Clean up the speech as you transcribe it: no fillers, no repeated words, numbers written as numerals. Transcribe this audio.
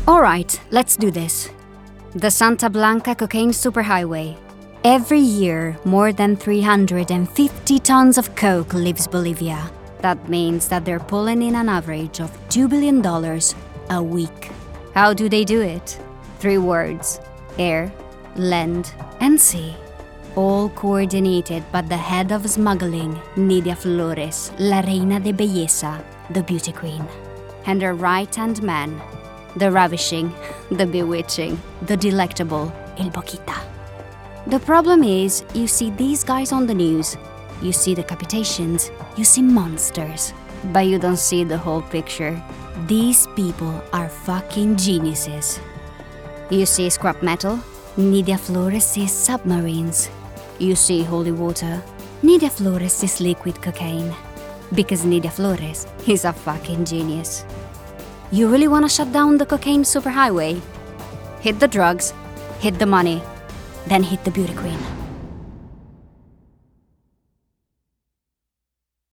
Alright, let's do this. The Santa Blanca Cocaine Superhighway. Every year, more than 350 tons of coke leaves Bolivia. That means that they're pulling in an average of $2 billion a week. How do they do it? 3 words: air, land, and sea. All coordinated by the head of smuggling, Nidia Flores, la reina de belleza, the beauty queen. And her right-hand man, the ravishing, the bewitching, the delectable El Boquita. The problem is, you see these guys on the news, you see decapitations, you see monsters, but you don't see the whole picture. These people are fucking geniuses. You see scrap metal? Nidia Flores sees submarines. You see holy water? Nidia Flores sees liquid cocaine. Because Nidia Flores is a fucking genius. You really wanna shut down the cocaine superhighway? Hit the drugs, hit the money, then hit the beauty queen.